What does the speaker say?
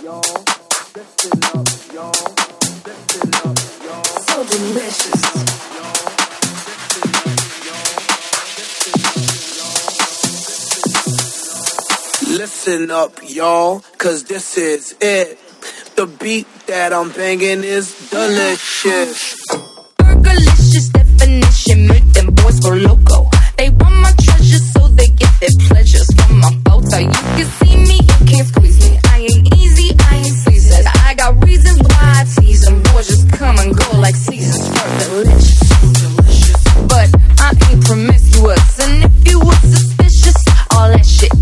So delicious. Listen up, y'all, cause this is it. The beat that I'm banging is delicious. Burgerlicious definition, make them boys go loco. They want my treasures, so they get their pleasures from my photo. You can see me, you can't squeeze me. I ain't easy, I ain't seasoned. I got reasons why I tease them. Boys just come and go like seasons. Delicious. But I ain't promiscuous, and if you were suspicious, all that shit